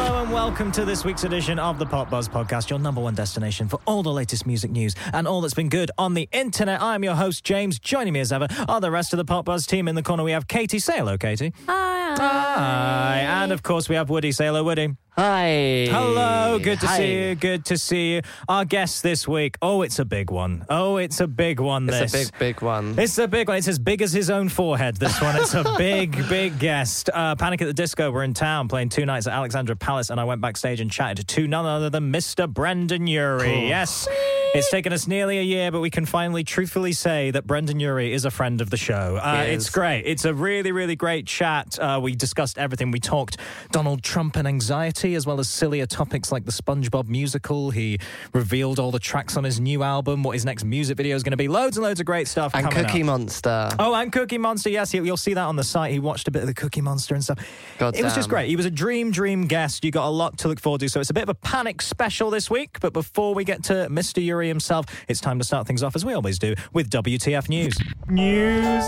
Hello and welcome to this week's edition of the Pop Buzz Podcast, your number one destination for all the latest music news and all that's been good on the internet. I'm your host, James. Joining me as ever are the rest of the Pop Buzz team. In the corner, we have Katie. Say hello, Katie. Hi. Hi. And of course, we have Woody. Say hello, Woody. Hi. Hello, good to see you, good to see you. Our guest this week, it's a big one. It's a big one, this. It's a big one. It's a big one. It's as big as his own forehead, this one. It's a big guest. Panic at the Disco were in town playing 2 nights at Alexandra Palace, and I went backstage and chatted to none other than Mr. Brendan Urie. Yes. It's taken us nearly a year, but we can finally truthfully say that Brendan Urie is a friend of the show. It's great. It's a really, really great chat. We discussed everything. We talked Donald Trump and anxiety, as well as sillier topics like the SpongeBob musical. He revealed all the tracks on his new album, what his next music video is going to be. Loads and loads of great stuff and coming Cookie up. Monster. Oh, and Cookie Monster, yes. You'll see that on the site. He watched a bit of the Cookie Monster and stuff. It was just great. He was a dream guest. You got a lot to look forward to. So it's a bit of a Panic special this week. But before we get to Mr. Urie himself, it's time to start things off, as we always do, with WTF News. News.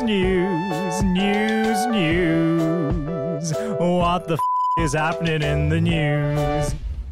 What the is happening in the news?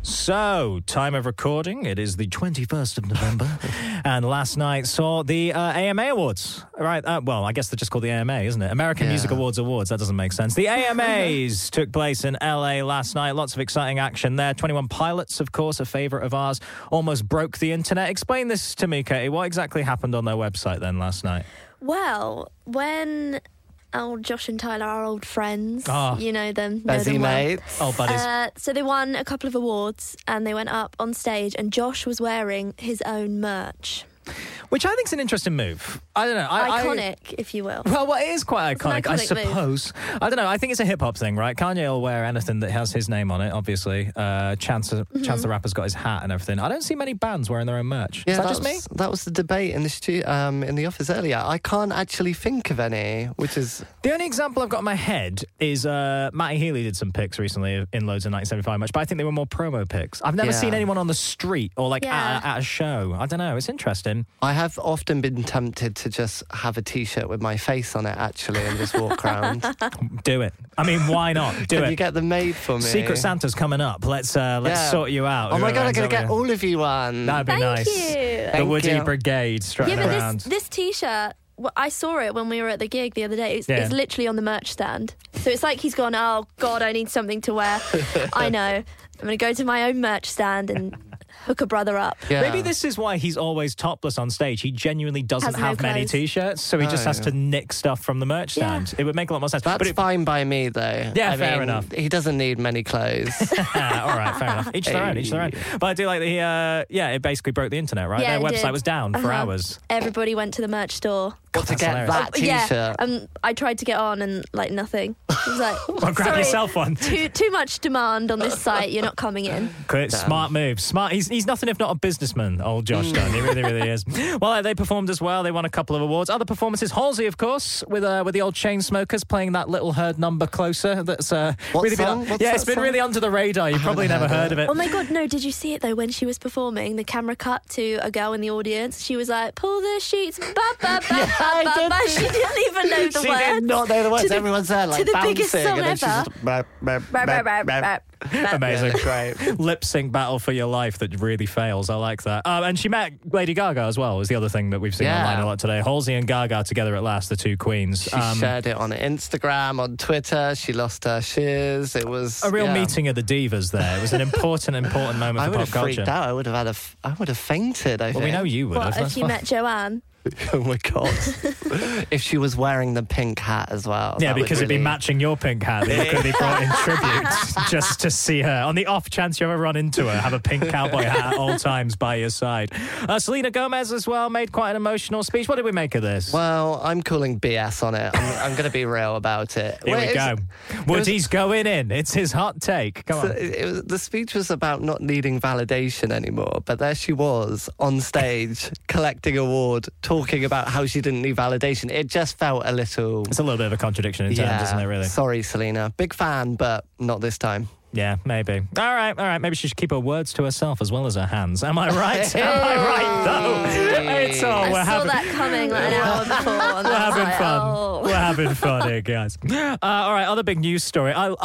So, time of recording, it is the 21st of November, and last night saw the AMA Awards. Right, well, I guess they're just called the AMA, isn't it? American Music Awards, that doesn't make sense. The AMAs took place in LA last night, lots of exciting action there. 21 Pilots, of course, a favourite of ours, almost broke the internet. Explain this to me, Katie, what exactly happened on their website then last night? Well, when Josh and Tyler are old friends, you know them. Bezzy mates. Oh, buddies. So they won a couple of awards and they went up on stage and Josh was wearing his own merch. Which I think is an interesting move. I don't know. Iconic, if you will. Well, it is quite iconic, I suppose. Move. I don't know. I think it's a hip-hop thing, right? Kanye will wear anything that has his name on it, obviously. Chance the Rapper's got his hat and everything. I don't see many bands wearing their own merch. Is that just me? That was the debate in the office earlier. I can't actually think of any, which is... The only example I've got in my head is Matty Healy did some pics recently in loads of 1975 merch, but I think they were more promo pics. I've never seen anyone on the street or at a show. I don't know. It's interesting. I have often been tempted to just have a T-shirt with my face on it, actually, and just walk around. Do it. I mean, why not? Do Can it. you get them made for me? Secret Santa's coming up. Let's sort you out. Oh my God, I'm going to get all of you one. That'd be nice. Thank you. The Woody Brigade strutting around. This T-shirt... Well, I saw it when we were at the gig the other day. It's literally on the merch stand. So it's like he's gone, oh, God, I need something to wear. I know. I'm going to go to my own merch stand and hook a brother up. Yeah. Maybe this is why he's always topless on stage. He genuinely doesn't have many T-shirts, so he just has to nick stuff from the merch stand. It would make a lot more sense. That's fine by me, though. Yeah, fair enough. He doesn't need many clothes. All right, fair enough. Each their own. But I do like that it basically broke the internet, right? Yeah, their website was down for hours. Everybody went to the merch store. Got to get that T-shirt. Yeah, I tried to get on and nothing. It was like, well, grab yourself one. Too much demand on this site. You're not coming in. Good, smart move. Smart. He's nothing if not a businessman. Old Josh Dunn. He really is. Well, they performed as well. They won a couple of awards. Other performances. Halsey, of course, with the old Chainsmokers playing that Little Heard number Closer. That's really song? It's been really under the radar. You've probably never heard of it. Oh my God, no! Did you see it though? When she was performing, the camera cut to a girl in the audience. She was like, "Pull the sheets, ba ba ba ba ba ba." She didn't even know the words. She did not know the words. Everyone's there like to the bouncing, biggest song and ever. Amazing. Yeah, great. Lip sync battle for your life that really fails. I like that. And she met Lady Gaga as well, is the other thing that we've seen online a lot today. Halsey and Gaga together at last, the two queens. She shared it on Instagram, on Twitter. She lost her shiz. It was a real meeting of the divas there. It was an important moment for pop culture. I would have freaked out. I would have fainted, I think. We know you would have. What, if you met Joanne? Oh my God. If she was wearing the pink hat as well. Yeah, because it'd be matching your pink hat. They could be brought in tribute just to see her. On the off chance you ever run into her, have a pink cowboy hat at all times by your side. Selena Gomez as well made quite an emotional speech. What did we make of this? Well, I'm calling BS on it. I'm going to be real about it. Here we go. Woody's going in. It's his hot take. Come on. The speech was about not needing validation anymore, but there she was on stage collecting award, talking about how she didn't need validation. It just felt a little... It's a little bit of a contradiction in terms, isn't it, really? Sorry, Selena. Big fan, but not this time. Yeah, maybe. All right. Maybe she should keep her words to herself as well as her hands. Am I right? Am I right, though? It's all... I saw that coming like an hour before. We're having fun. We're having fun here, guys. All right, other big news story.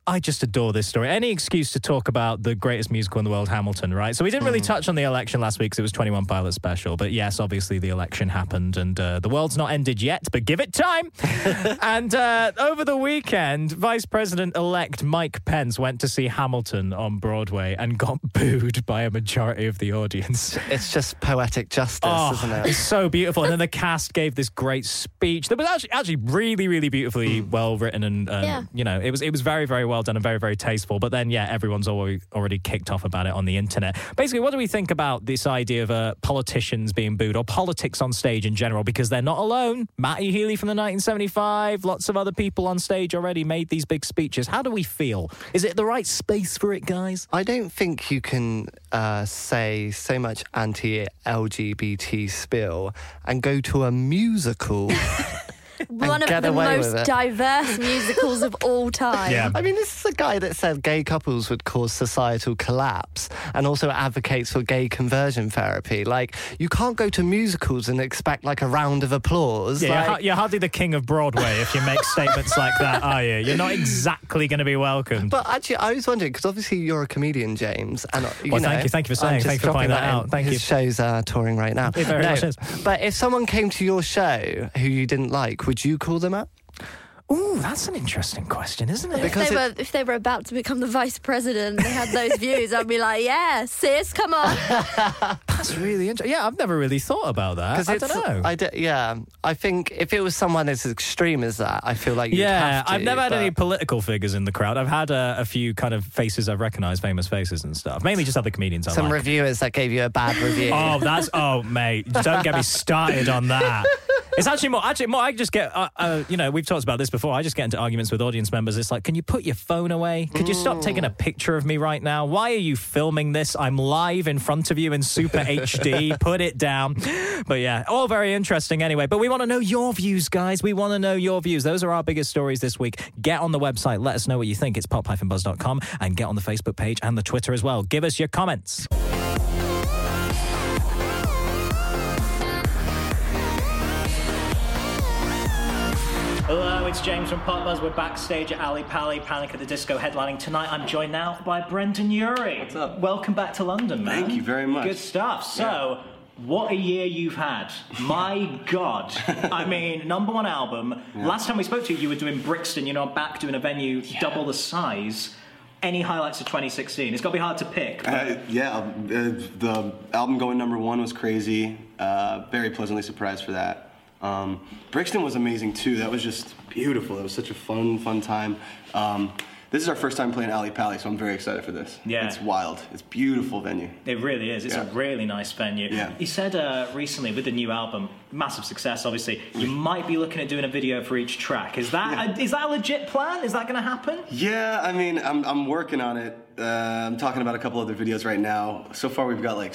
I just adore this story. Any excuse to talk about the greatest musical in the world, Hamilton, right? So we didn't really touch on the election last week because it was 21 Pilots special. But yes, obviously the election happened and the world's not ended yet, but give it time. And over the weekend, Vice President-elect Mike Pence went to see Hamilton on Broadway and got booed by a majority of the audience. It's just poetic justice, isn't it? It's so beautiful. And then the cast gave this great speech that was actually really, really beautifully well written, and you know, it was very, very well done and very, very tasteful. But then, everyone's already kicked off about it on the internet. Basically, what do we think about this idea of politicians being booed or politics on stage in general? Because they're not alone. Matty Healy from the 1975, lots of other people on stage already made these big speeches. How do we feel? Is it the right space for it, guys? I don't think you can say so much anti-LGBT spill and go to a musical. One of the most diverse musicals of all time. Yeah. I mean, this is a guy that said gay couples would cause societal collapse and also advocates for gay conversion therapy. Like, you can't go to musicals and expect, like, a round of applause. Yeah, you're hardly the king of Broadway if you make statements like that, are you? You're not exactly going to be welcomed. But actually, I was wondering, because obviously you're a comedian, James. And, thank you for saying. Thank you for pointing that out. Thank you. His show's touring right now. It very much is. But if someone came to your show who you didn't like, would you call them out? Ooh, that's an interesting question, isn't it? Because if they were about to become the vice president and they had those views, I'd be like, yeah, sis, come on. That's really interesting. Yeah, I've never really thought about that. I don't know. I think if it was someone as extreme as that, I feel like you'd have to. I've never had any political figures in the crowd. I've had a few kind of faces I've recognised, famous faces and stuff. Mainly just other comedians I like. Some reviewers that gave you a bad review. Oh, mate, don't get me started on that. It's actually more. I just get, we've talked about this before. I just get into arguments with audience members. It's like, can you put your phone away? Could you stop taking a picture of me right now? Why are you filming this? I'm live in front of you in super HD. Put it down. But yeah, all very interesting anyway. But we want to know your views, guys. We want to know your views. Those are our biggest stories this week. Get on the website. Let us know what you think. It's pop-buzz.com, and get on the Facebook page and the Twitter as well. Give us your comments. Hello, it's James from Pop Buzz. We're backstage at Ali Pali, Panic at the Disco headlining tonight. I'm joined now by Brendan Urie. What's up? Welcome back to London, man. Thank you very much. Good stuff. So, what a year you've had. My God. I mean, #1 album. Yeah. Last time we spoke to you, you were doing Brixton. You're now back doing a venue double the size. Any highlights of 2016? It's got to be hard to pick. The album going #1 was crazy. Very pleasantly surprised for that. Brixton was amazing too. That was just beautiful. It was such a fun time. This is our first time playing Ali Pali, so I'm very excited for this. Yeah. It's wild. It's a beautiful venue. It really is. It's a really nice venue. Yeah. You said recently with the new album, massive success obviously, you might be looking at doing a video for each track. Is that a legit plan? Is that going to happen? Yeah, I mean, I'm working on it. I'm talking about a couple other videos right now. So far we've got like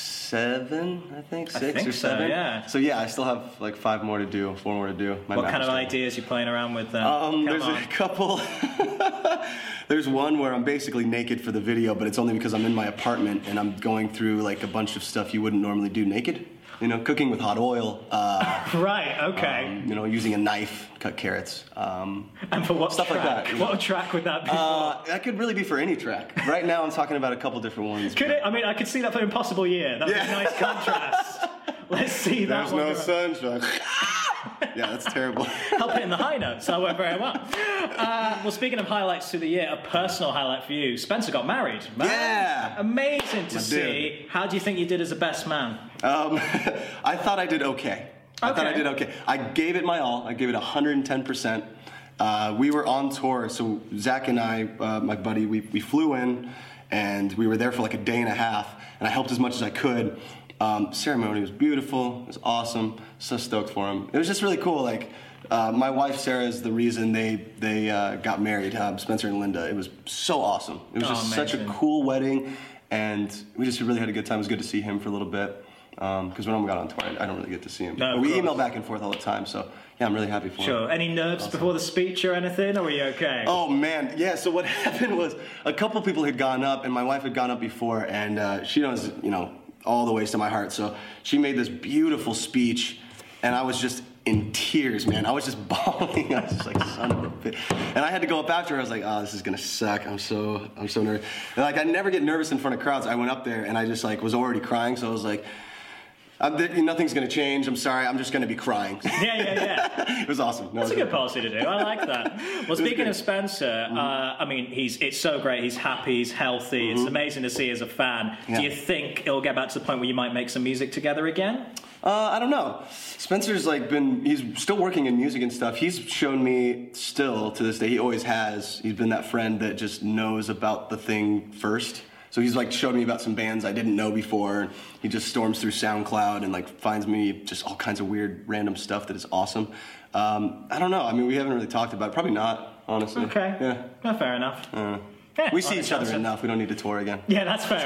7, I think, 6 or 7. So, yeah. So yeah, I still have like 4 more to do. What kind of ideas are you playing around with? There's a couple. There's one where I'm basically naked for the video, but it's only because I'm in my apartment and I'm going through like a bunch of stuff you wouldn't normally do naked. You know, cooking with hot oil. Right, okay. Using a knife, cut carrots. And for what stuff track? Like that. What track would that be for? That could really be for any track. Right now I'm talking about a couple different ones. Could it? I mean, I could see that for Impossible Year. That would be a nice contrast. Let's see that one. There's no sunshine. Yeah, that's terrible. Help it in the high notes. That went very well. Well, speaking of highlights through the year, a personal highlight for you. Spencer got married. Man. Yeah. Amazing to see. How do you think you did as a best man? I thought I did okay. I gave it my all. I gave it 110%. We were on tour, so Zach and I, my buddy, we flew in, and we were there for like a day and a half, and I helped as much as I could. Ceremony was beautiful. It was awesome. So stoked for him. It was just really cool. Like, my wife Sarah is the reason they got married. Spencer and Linda. It was so awesome. It was just such a cool wedding, and we just really had a good time. It was good to see him for a little bit. Because when I got on tour, I don't really get to see him. No, we email back and forth all the time, so yeah, I'm really happy for him. Sure. Any nerves before the speech or anything, or were you okay? Oh man, yeah. So what happened was a couple people had gone up, and my wife had gone up before, and she knows, all the ways to my heart. So she made this beautiful speech, and I was just in tears, man. I was just bawling. I was just like, son of a bitch. And I had to go up after her. I was like, oh, this is gonna suck. I'm so nervous. And like, I never get nervous in front of crowds. I went up there and I just like was already crying. So I was like, nothing's gonna change. I'm sorry. I'm just gonna be crying. Yeah. It was awesome. That's a good policy to do. I like that. Well, speaking of Spencer, I mean, it's so great. He's happy. He's healthy. It's amazing to see as a fan. Yeah. Do you think it'll get back to the point where you might make some music together again? I don't know. Spencer's like he's still working in music and stuff. He's shown me still to this day, he always has. He's been that friend that just knows about the thing first. So he's like showed me about some bands I didn't know before. He just storms through SoundCloud and like finds me just all kinds of weird random stuff that is awesome. I don't know. I mean, we haven't really talked about it. Probably not, honestly. Okay. Yeah. Well, fair enough. We see each other enough. We don't need to tour again. Yeah, that's fair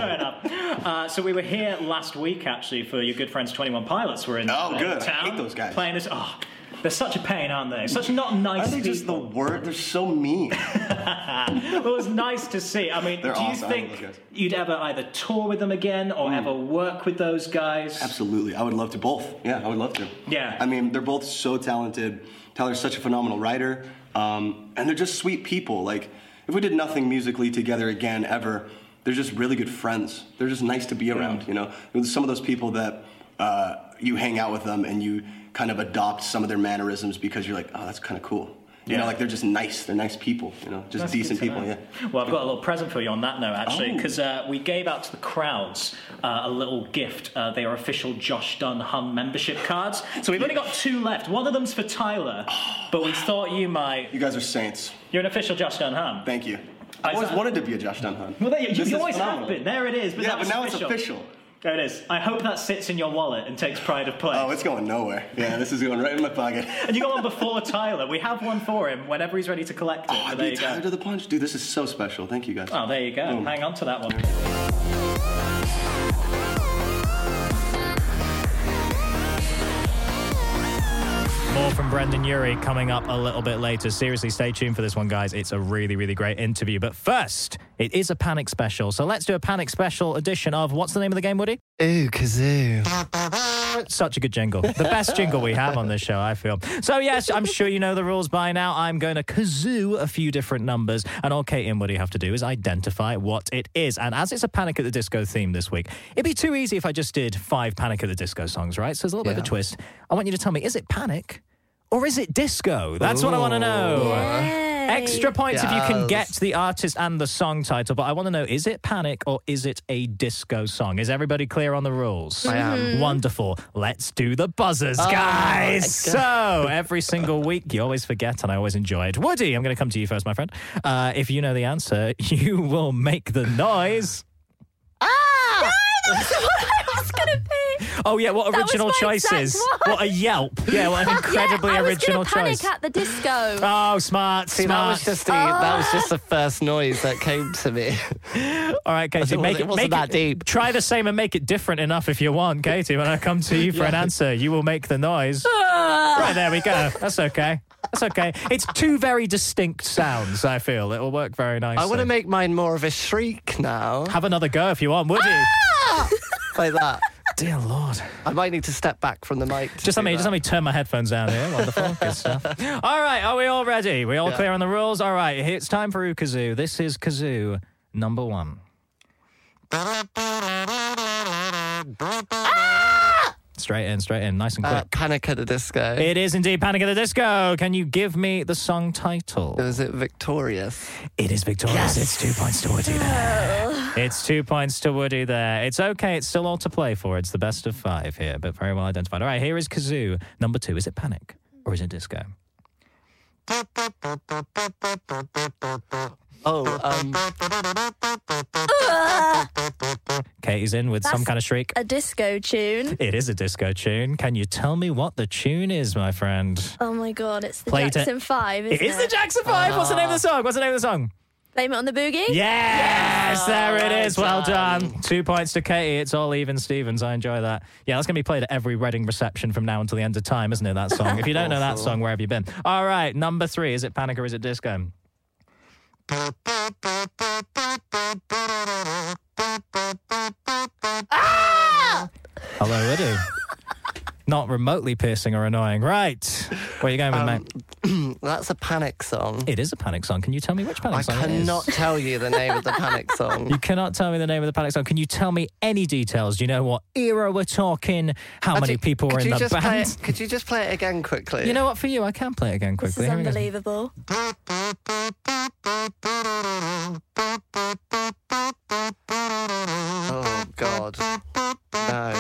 enough. So we were here last week, actually, for your good friends 21 Pilots. Were in good. town. I hate those guys. Playing this. Oh, they're such a pain, aren't they? Such not nice people. Are they just the word? They're so mean. Well, it was nice to see. I mean, do you think you'd ever either tour with them again or ever work with those guys? Absolutely. I would love to both. Yeah, I would love to. Yeah. I mean, they're both so talented. Tyler's such a phenomenal writer. And they're just sweet people. Like, if we did nothing musically together again ever, they're just really good friends. They're just nice to be around, you know? Some of those people that you hang out with them and you kind of adopt some of their mannerisms because you're like, oh, that's kind of cool. You know, like they're just nice. They're nice people, you know, just decent people, yeah. Well, I've got a little present for you on that note, actually, because we gave out to the crowds a little gift. They are official Josh Dun Hum membership cards. So we've only got 2 left. One of them's for Tyler, but we thought you might... You guys are saints. You're an official Josh Dun Hum. Thank you. I always wanted to be a Josh Dun Hum. Well, you always have been. There it is. But now it's official. There it is. I hope that sits in your wallet and takes pride of place. Oh, it's going nowhere. Yeah, this is going right in my pocket. And you got one before Tyler. We have one for him whenever he's ready to collect it. Oh, there you go. To the punch. Dude, this is so special. Thank you, guys. Oh, there you go. Boom. Hang on to that one. More from Brendon Urie coming up a little bit later. Seriously, stay tuned for this one, guys. It's a really, really great interview. But first, it is a Panic special. So let's do a Panic special edition of, what's the name of the game, Woody? Ooh, kazoo. Such a good jingle. The best jingle we have on this show, I feel. So yes, I'm sure you know the rules by now. I'm going to kazoo a few different numbers, and all Katie and Woody have to do is identify what it is. And as it's a Panic at the Disco theme this week, it'd be too easy if I just did 5 Panic at the Disco songs, right? So there's a little bit of a twist. I want you to tell me, is it Panic or is it disco? That's what I want to know. Yay. Extra points if you can get the artist and the song title, but I want to know, is it Panic or is it a disco song? Is everybody clear on the rules? I am. Wonderful. Let's do the buzzers, guys. So every single week, you always forget and I always enjoy it. Woody, I'm going to come to you first, my friend. If you know the answer, you will make the noise. No, that's what I was going to be. Oh, yeah, what original choices? What a yelp. Yeah, what an incredibly original choice. Panic at the Disco. Oh, smart, See, smart. that was just the first noise that came to me. All right, Katie, it wasn't that deep. Try the same and make it different enough if you want, Katie. When I come to you for an answer, you will make the noise. Right, there we go. That's okay. That's okay. It's 2 very distinct sounds, I feel. It will work very nicely. I want to make mine more of a shriek now. Have another go if you want, Woody. Like that. Dear Lord. I might need to step back from the mic. Just let me turn my headphones down here. Wonderful. Good stuff. All right, are we all ready? We all clear on the rules? All right, it's time for Kazoo. This is Kazoo number 1. Straight in, nice and quick. Panic at the Disco. It is indeed Panic at the Disco. Can you give me the song title? Was it Victorious? It is Victorious. Yes. It's 2 points to Woody there. It's 2 points to Woody there. It's okay. It's still all to play for. It's the best of 5 here, but very well identified. All right, here is Kazoo number 2. Is it Panic or is it Disco? Katie's in with some kind of shriek. A disco tune. It is a disco tune. Can you tell me what the tune is, my friend? Oh my God, it's the Jackson 5, isn't it? It is the Jackson 5. What's the name of the song? Blame It on the Boogie? Yes, there it is. Well done. 2 points to Katie. It's all even Stevens. I enjoy that. Yeah, that's going to be played at every Reading reception from now until the end of time, isn't it, that song? If you don't know that song, where have you been? All right, number 3. Is it Panic or is it Disco? Hello, Woody. Not remotely piercing or annoying. Right. Where are you going with, mate? That's a Panic song. It is a Panic song. Can you tell me which Panic song it is? I cannot tell you the name of the Panic song. You cannot tell me the name of the Panic song. Can you tell me any details? Do you know what era we're talking? How many people were in the band? Could you just play it again quickly? You know what? For you, I can play it again quickly. This is unbelievable. Oh, God. No.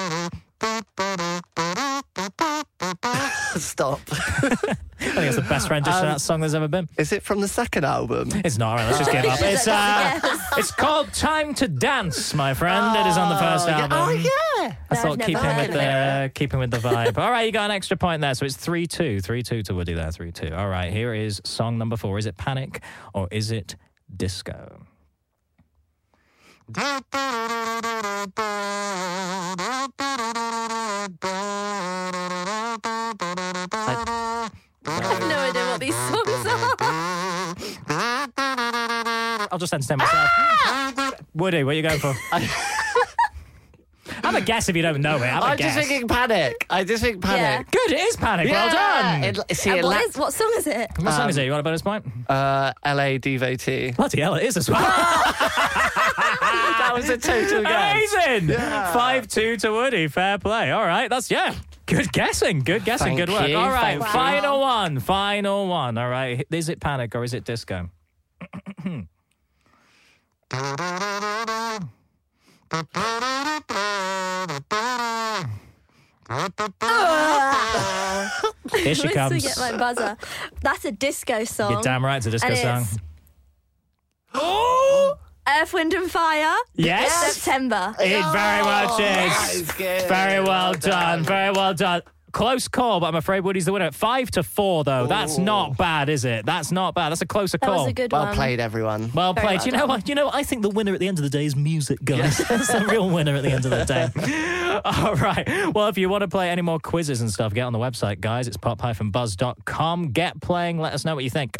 Stop. I think it's the best rendition of that song there's ever been. Is it from the second album? It's not. All right, let's just give up. It's called Time to Dance, my friend. It is on the first album. Oh, yeah. I thought keeping with the vibe. All right, you got an extra point there, so it's 3-2. 3-2 to Woody there, 3-2. All right, here is song number 4. Is it Panic or is it Disco? I have no idea what these songs are. I'll just entertain myself. Woody, what are you going for? Have a guess if you don't know it. I'm just thinking Panic. I just think Panic. Yeah. Good, it is Panic. Yeah. Well done. What song is it? What song is it? You want a bonus point? LA Devotee. Bloody hell, it is as well. That was a total guess. Amazing. Yeah. 5-2 to Woody. Fair play. All right, that's, good guessing. Good guessing. Thank good work. you. All right, Wow. Final one. All right, is it Panic or is it Disco? Here she comes. To get my buzzer. That's a disco song. You're damn right, it's a disco song. Oh! Earth, Wind and Fire. Yes. September. It very much That is. is good. Very well done. Very well done. Close call, but I'm afraid Woody's the winner. 5-4, though. That's not bad, is it? That's not bad. That's a closer That call. was a good one. Well played, everyone. Well Very played. well You know what? You know what? I think the winner at the end of the day is music, guys. That's the real winner at the end of the day. All right. Well, if you want to play any more quizzes and stuff, get on the website, guys. It's pop-buzz.com. Get playing. Let us know what you think.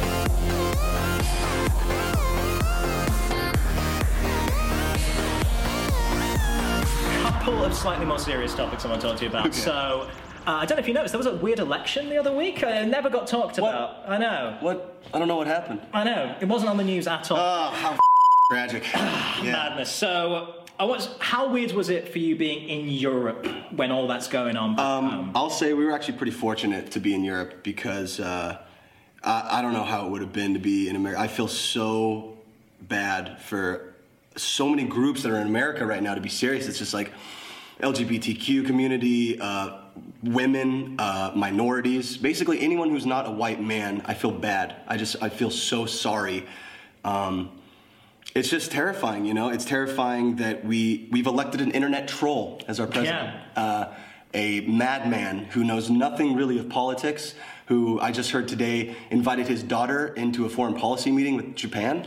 Couple of slightly more serious topics I want to talk to you about. Okay. So, I don't know if you noticed, there was a weird election the other week. It never got talked about. I know. What? I don't know what happened. I know. It wasn't on the news at all. Oh, how tragic. Madness. So, how weird was it for you being in Europe when all that's going on? I'll say we were actually pretty fortunate to be in Europe because I don't know how it would have been to be in America. I feel so bad for so many groups that are in America right now, to be serious. It's just like LGBTQ community, women, minorities, basically anyone who's not a white man. I feel bad. I feel so sorry. It's just terrifying, you know? It's terrifying that we've elected an internet troll as our president. Yeah. A madman who knows nothing really of politics, who I just heard today invited his daughter into a foreign policy meeting with Japan.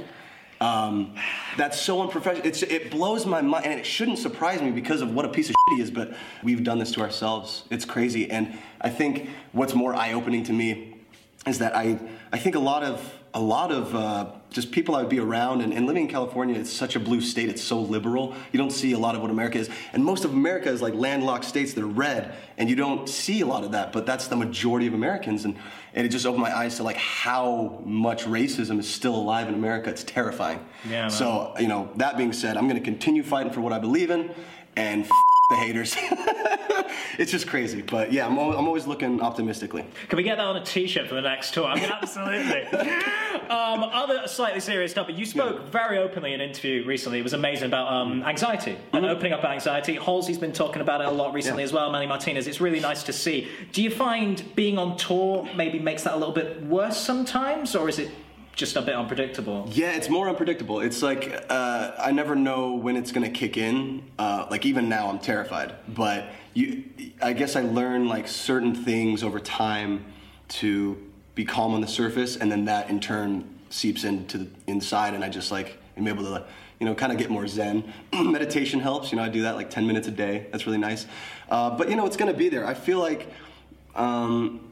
That's so unprofessional. It blows my mind, and it shouldn't surprise me because of what a piece of shit he is, but we've done this to ourselves. It's crazy, and I think what's more eye-opening to me is that I think a lot of just people I would be around, and living in California, it's such a blue state, it's so liberal. You don't see a lot of what America is, and most of America is like landlocked states that are red, and you don't see a lot of that, but that's the majority of Americans, and it just opened my eyes to like how much racism is still alive in America. It's terrifying. Yeah, man. So, you know, that being said, I'm going to continue fighting for what I believe in, and the haters. It's just crazy, but yeah, I'm always looking optimistically. Can we get that on a t-shirt for the next tour? I mean, absolutely. Other slightly serious stuff, but you spoke very openly in an interview recently. It was amazing about anxiety and opening up anxiety. Halsey's been talking about it a lot recently as well, Manny Martinez. It's really nice to see. Do you find being on tour maybe makes that a little bit worse sometimes, or is it just a bit unpredictable? Yeah, it's more unpredictable. It's like I never know when it's going to kick in. Like even now, I'm terrified. But I guess I learn like certain things over time to be calm on the surface, and then that in turn seeps into the inside, and I just like am able to, you know, kind of get more zen. Meditation helps. You know, I do that like 10 minutes a day. That's really nice. But you know, it's going to be there. I feel like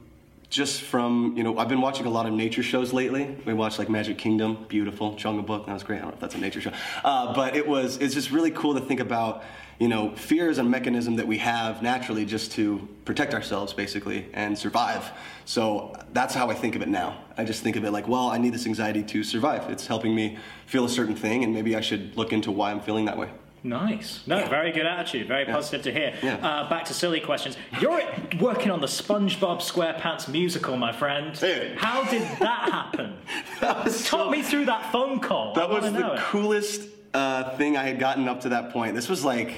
just from, I've been watching a lot of nature shows lately. We watched like Magic Kingdom, beautiful, Jungle Book, that was great. I don't know if that's a nature show. But it's just really cool to think about, fear is a mechanism that we have naturally just to protect ourselves, basically, and survive. So that's how I think of it now. I just think of it like, well, I need this anxiety to survive. It's helping me feel a certain thing, and maybe I should look into why I'm feeling that way. Nice. No, very good attitude. Very positive to hear. Yeah. Back to silly questions. You're working on the SpongeBob SquarePants musical, my friend. Hey. How did that happen? Talk me through that phone call. That was the coolest thing I had gotten up to that point. This was like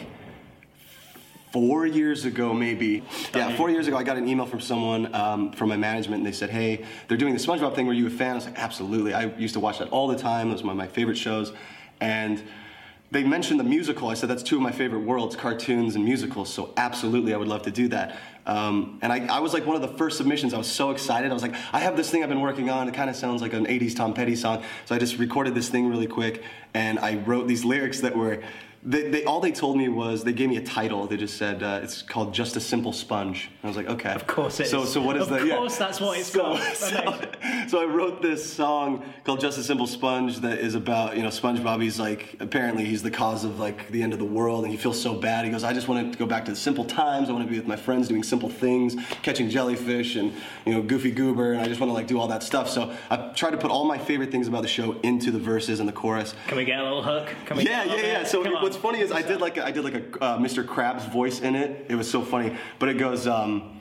4 years ago, maybe. 4 years ago, I got an email from someone from my management, and they said, hey, they're doing the SpongeBob thing. Were you a fan? I was like, absolutely. I used to watch that all the time. It was one of my favorite shows. And they mentioned the musical. I said, that's two of my favorite worlds, cartoons and musicals, so absolutely I would love to do that. And I was like one of the first submissions. I was so excited. I was like, I have this thing I've been working on. It kind of sounds like an 80s Tom Petty song. So I just recorded this thing really quick, and I wrote these lyrics that were... all they told me was, they gave me a title. They just said, it's called Just a Simple Sponge. And I was like, okay. Of course it is. So what is that? Of course that's what it's called. So I wrote this song called Just a Simple Sponge that is about, SpongeBob. He's like, apparently he's the cause of like the end of the world, and he feels so bad. He goes, I just want to go back to the simple times. I want to be with my friends doing simple things, catching jellyfish and, Goofy Goober, and I just want to like do all that stuff. So I tried to put all my favorite things about the show into the verses and the chorus. Can we get a little hook? Yeah. So what's funny is I did like a Mr. Krabs voice in it. It was so funny, but it goes,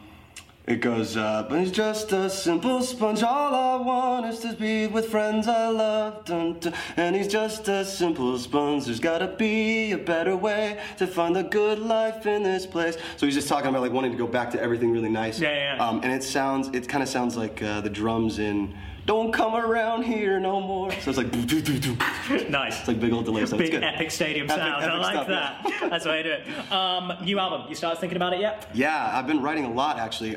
but he's just a simple sponge. All I want is to be with friends I love. Dun, dun. And he's just a simple sponge. There's gotta be a better way to find the good life in this place. So he's just talking about like wanting to go back to everything really nice. Yeah. And it kind of sounds like the drums in Don't Come Around Here No More. So it's like... Nice. It's like big old delay. So big it's good. epic stadium sound. Epic I like stuff, that. Yeah. That's the way to do it. New album. You started thinking about it yet? Yeah, I've been writing a lot, actually.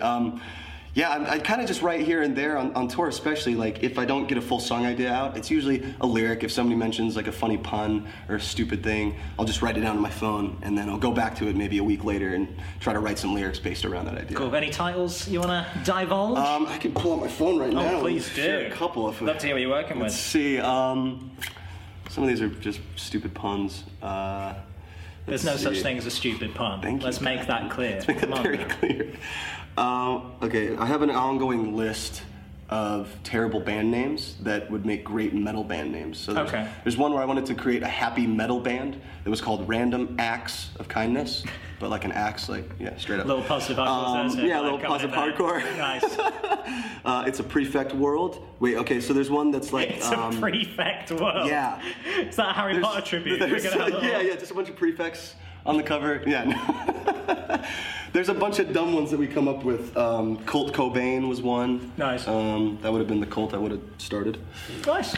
I kind of just write here and there on tour, especially. Like, if I don't get a full song idea out, it's usually a lyric. If somebody mentions, like, a funny pun or a stupid thing, I'll just write it down on my phone, and then I'll go back to it maybe a week later and try to write some lyrics based around that idea. Cool. Any titles you want to divulge? I can pull out my phone right now. Oh, please do. Share a couple of them. Love to hear what you're working with. Let's see. Some of these are just stupid puns. There's no such thing as a stupid pun. Thank you. Let's make that clear. Let's make that very clear. Okay, I have an ongoing list of terrible band names that would make great metal band names. So there's one where I wanted to create a happy metal band that was called Random Acts of Kindness, but like an axe, straight up. A little positive hardcore. A little positive hardcore. Nice. It's a prefect world. Wait, okay, so there's one that's like... It's a prefect world. Yeah. It's that Harry Potter tribute. Just a bunch of prefects on the cover. Yeah. There's a bunch of dumb ones that we come up with. Cult Cobain was one. Nice. That would have been the cult I would have started. Nice.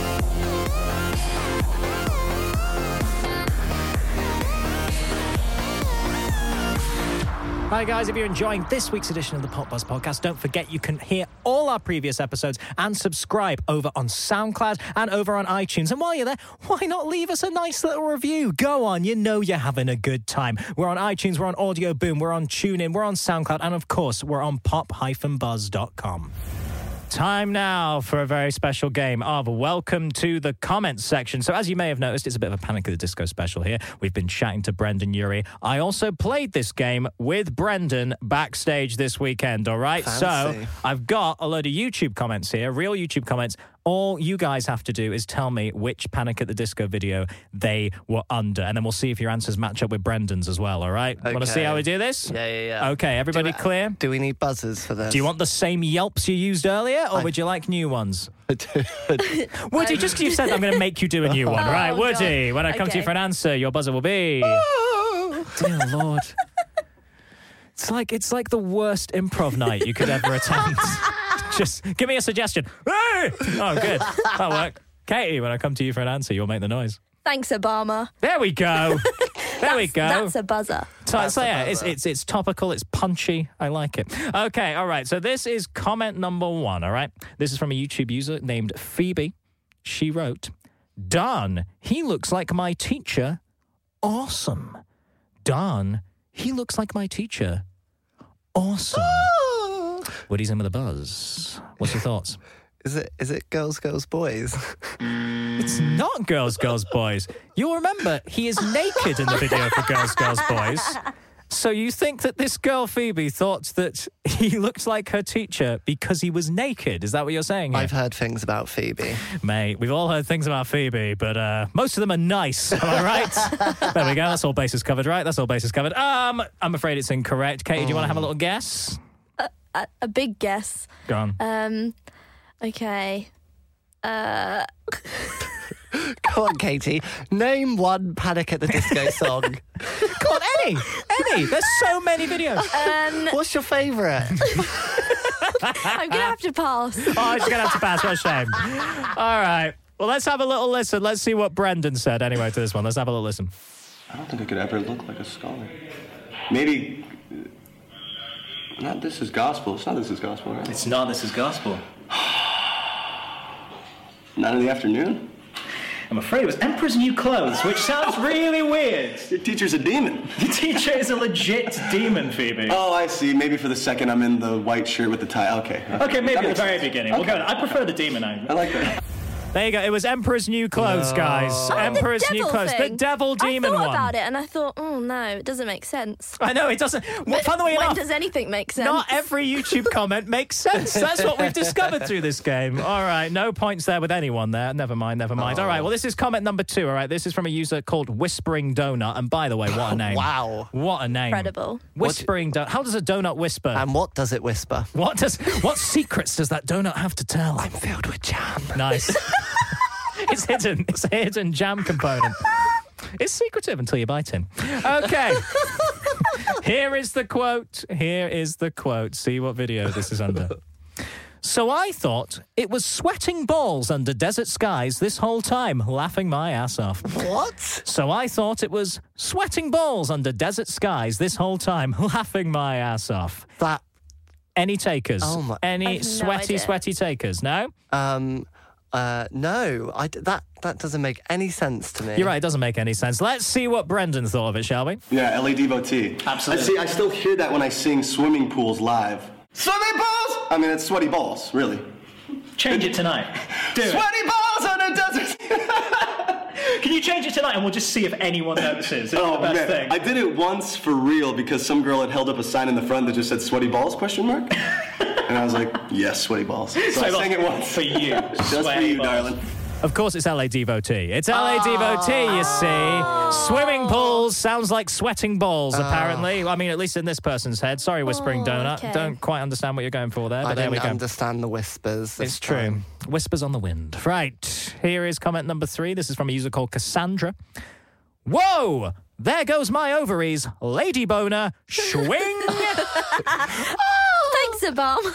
Hi guys, if you're enjoying this week's edition of the Pop Buzz Podcast, don't forget you can hear all our previous episodes and subscribe over on SoundCloud and over on iTunes. And while you're there, why not leave us a nice little review? Go on, you know you're having a good time. We're on iTunes, we're on Audio Boom, we're on TuneIn, we're on SoundCloud, and of course, we're on pop-buzz.com. Time now for a very special game of Welcome to the Comments section. So as you may have noticed, it's a bit of a Panic at the Disco special here. We've been chatting to Brendan Urie. I also played this game with Brendan backstage this weekend, all right? Fancy. So I've got a load of YouTube comments here, real YouTube comments. All you guys have to do is tell me which Panic at the Disco video they were under, and then we'll see if your answers match up with Brendan's as well, all right? Okay. Want to see how we do this? Yeah. Okay, everybody clear? Do we need buzzers for this? Do you want the same yelps you used earlier, or would you like new ones? Woody, just because you said I'm going to make you do a new one, right? Woody, God. When I come to you for an answer, your buzzer will be... Dear Lord. It's like the worst improv night you could ever attend. Just give me a suggestion. Hey! Oh, good. That'll work. Katie, when I come to you for an answer, you'll make the noise. Thanks, Obama. There we go. There we go. That's a buzzer. So yeah, it's topical, it's punchy. I like it. Okay, all right. So this is comment number 1, all right? This is from a YouTube user named Phoebe. She wrote, "Dan, he looks like my teacher. Awesome. Dan, he looks like my teacher. Awesome." Woody's in with a buzz. What's your thoughts? Is it Girls, Girls, Boys? It's not Girls, Girls, Boys. You'll remember he is naked in the video for Girls, Girls, Boys. So you think that this girl, Phoebe, thought that he looked like her teacher because he was naked? Is that what you're saying here? I've heard things about Phoebe. Mate, we've all heard things about Phoebe, but most of them are nice, am I right? There we go, that's all bases covered, right? That's all bases covered. I'm afraid it's incorrect. Katie, do you want to have a little guess? A big guess. Go on. Okay. Go on, Katie. Name one Panic at the Disco song. Go on, any. There's so many videos. What's your favourite? I'm going to have to pass. Oh, you're going to have to pass. What a shame. All right. Well, let's have a little listen. Let's see what Brendan said anyway to this one. Let's have a little listen. I don't think I could ever look like a scholar. Maybe... Not This Is Gospel. It's not This Is Gospel, right? It's not This Is Gospel. Not in the Afternoon? I'm afraid it was Emperor's New Clothes, which sounds really weird. Your teacher's a demon. The teacher is a legit demon, Phoebe. Oh, I see. Maybe for the second I'm in the white shirt with the tie. Okay, maybe at the very sense. beginning. We'll go. I prefer the demon. I like that. There you go. It was Emperor's New Clothes, guys. Emperor's New Clothes. The devil demon one. I thought about it and I thought, oh no, it doesn't make sense. I know, it doesn't. Well, funnily when enough, does anything make sense? not every YouTube comment makes sense. That's what we've discovered through this game. All right, no points there with anyone there. Never mind. All right, well, this is comment number 2, all right? This is from a user called Whispering Donut. And by the way, what a name. Wow. What a name. Incredible. Whispering Donut. How does a donut whisper? And what does it whisper? What secrets does that donut have to tell? I'm filled with jam. Nice. It's hidden. It's a hidden jam component. It's secretive until you bite him. Okay. Here is the quote. See what video this is under. So I thought it was sweating balls under desert skies this whole time, laughing my ass off. What? So I thought it was sweating balls under desert skies this whole time, laughing my ass off. That... Any takers? Oh my... Any sweaty takers? No? No, that doesn't make any sense to me. You're right, it doesn't make any sense. Let's see what Brendan thought of it, shall we? Yeah, LA devotee. Absolutely. I still hear that when I sing Swimming Pools live. Swimming pools? I mean, it's sweaty balls, really. Change it tonight. Do it. Sweaty balls on a desert. Can you change it tonight and we'll just see if anyone notices? It's the best man. thing. I did it once for real because some girl had held up a sign in the front that just said sweaty balls, ? And I was like, yes, sweaty balls. So I sang it once. For you. Just for you, darling. Of course, it's LA Devotee. It's LA Devotee, you see. Swimming pools sounds like sweating balls, apparently. I mean, at least in this person's head. Sorry, Whispering Donut. Okay. Don't quite understand what you're going for there, but there we go. I didn't understand the whispers. It's true. Whispers on the wind. Right. Here is comment number 3. This is from a user called Cassandra. Whoa! There goes my ovaries. Lady boner. Swing! Thanks, Obama.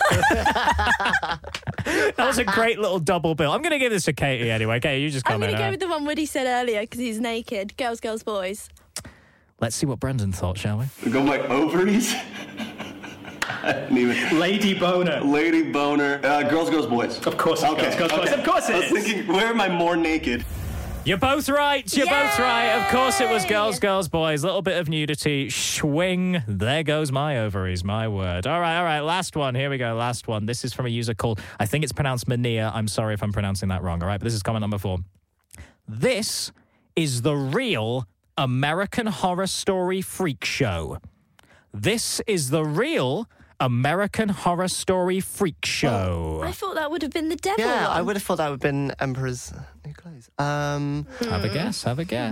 That was a great little double bill. I'm going to give this to Katie anyway. Katie, you just I'm comment. going to go with the one Woody said earlier because he's naked. Girls, girls, boys. Let's see what Brendan thought, shall we? Go my ovaries? I didn't even... Lady boner. Lady boner. Girls, girls, boys. Of course it's Okay, Girls, Girls, Boys. Of course it I is. was thinking, where am I more naked? You're both right. Both right. Of course it was Girls, Girls, Boys. Little bit of nudity. Swing. There goes my ovaries. My word. All right. Last one. Here we go. Last one. This is from a user called, I think it's pronounced Mania. I'm sorry if I'm pronouncing that wrong. All right. But this is comment number 4. This is the real American Horror Story freak show. This is the real American Horror Story freak show. I thought that would have been the devil one. I would have thought that would have been Emperor's New Clothes. Have a guess.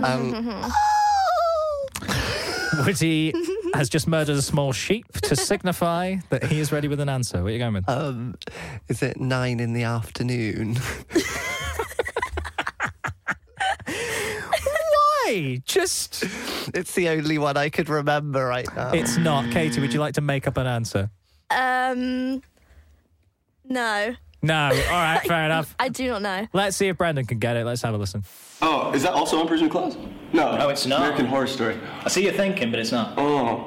Woody has just murdered a small sheep to signify that he is ready with an answer. What are you going with? Is it 9 in the afternoon? Why? Just... It's the only one I could remember right now. It's not. Katie, would you like to make up an answer? No. No. All right, fair enough. I do not know. Let's see if Brendan can get it. Let's have a listen. Oh, is that also Emperor's New Clothes? No, it's not. American Horror Story. I see you thinking, but it's not.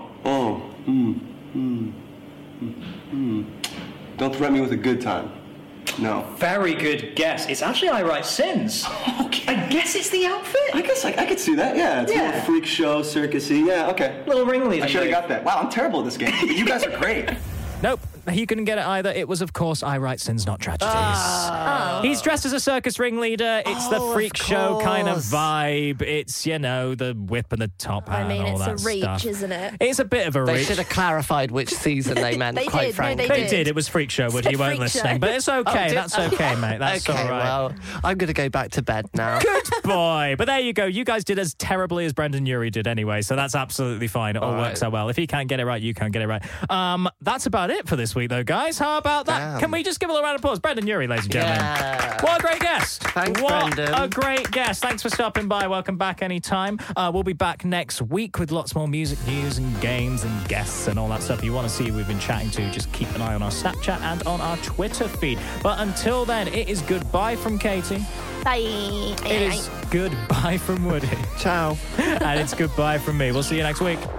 Don't threaten me with a good time. No. Very good guess. It's actually I Write Sins. Okay. I guess it's the outfit. I guess I could see that. Yeah, it's a little freak show, circusy. Yeah, okay. Little ringleader. I should have got that. Wow, I'm terrible at this game. You guys are great. Nope. he couldn't get it either. It was, of course, I Write Sins, Not Tragedies. He's dressed as a circus ringleader. It's the freak show kind of vibe. It's, the whip and the top hat and all that it's a reach, stuff. isn't it? It's a bit of a They reach. should have clarified which season they meant, quite frankly. They did. It was freak show, Woody. You weren't Freak listening. Show. But it's okay. That's okay, mate. That's Okay, all right. well, I'm going to go back to bed now. Good boy. But there you go. You guys did as terribly as Brendan Urie did anyway, so that's absolutely fine. It all works out well. If he can't get it right, you can't get it right. That's about it for this week, though, guys. How about that? Damn. Can we just give a little round of applause? Brendan Urie, ladies and gentlemen. Yeah. What a great guest. Thanks, what Brendan. a great guest. Thanks for stopping by. Welcome back anytime. We'll be back next week with lots more music news and games and guests and all that stuff you want to see we've been chatting to. Just keep an eye on our Snapchat and on our Twitter feed. But until then, it is goodbye from Katie. Bye. It is goodbye from Woody. Ciao. And it's goodbye from me. We'll see you next week.